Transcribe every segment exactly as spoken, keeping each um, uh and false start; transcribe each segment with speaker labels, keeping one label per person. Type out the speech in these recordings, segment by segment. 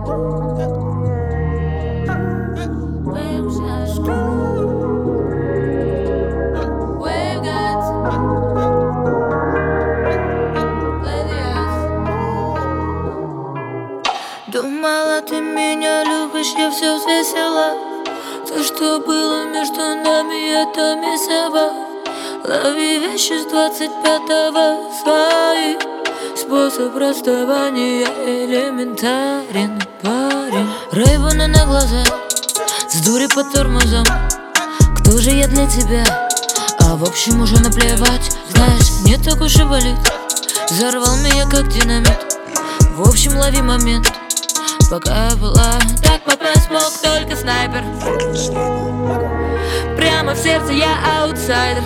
Speaker 1: Думала, ты меня любишь, я все взвесила. То, что было между нами, это месиво. Лови вещи с двадцать пятого свои. Способ расставания элементарен, парень. Рейбаны на глаза, с дури под тормозом. Кто же я для тебя? А в общем уже наплевать. Знаешь, не так уж и болит. Взорвал меня как динамит. В общем, лови момент. Пока я была, так попасть мог только снайпер. Прямо в сердце я аутсайдер.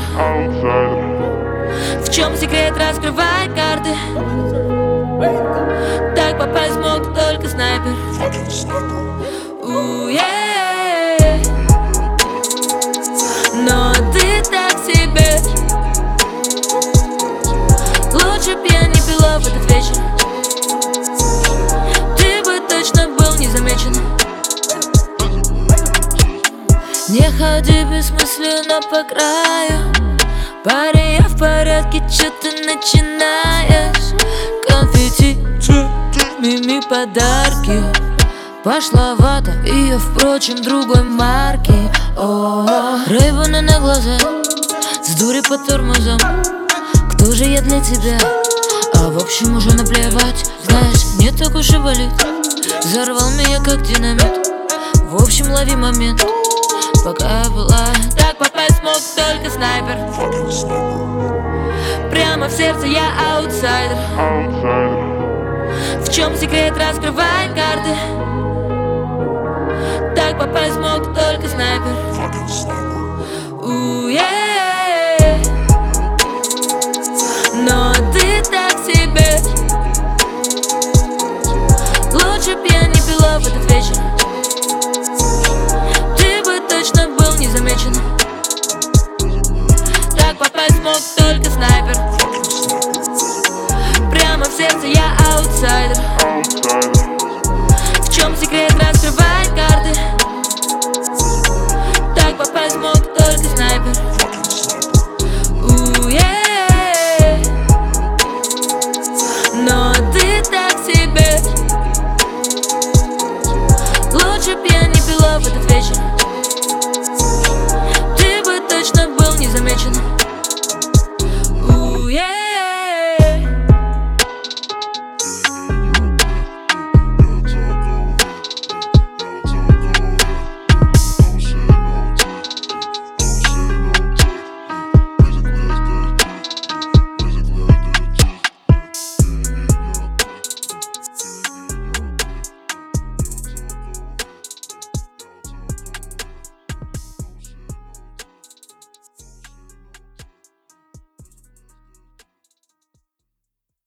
Speaker 1: В чем секрет, раскрывай карты. Так попасть мог только снайпер. У-е-е. Но ты так себе. Лучше б я не пила в этот вечер. Не ходи бессмысленно по краю. Парень, я в порядке, чё ты начинаешь? Конфетти, мими, подарки. Пошловато, и я, впрочем, другой марки. Рейбаны на глаза, с дури под тормозом. Кто же я для тебя? А в общем уже наплевать. Знаешь, не так уж и болит. Взорвал меня как динамит. В общем, лови момент. Пока я была, так попасть мог только снайпер. Прямо в сердце я аутсайдер. В чем секрет, раскрывай карты. Так попасть мог только снайпер. У-е-е. Но ты так себе. Лучше б я не пила в этот вечер. Ты бы точно был незамечен. Так попасть мог только снайпер. Прямо в сердце я аутсайдер.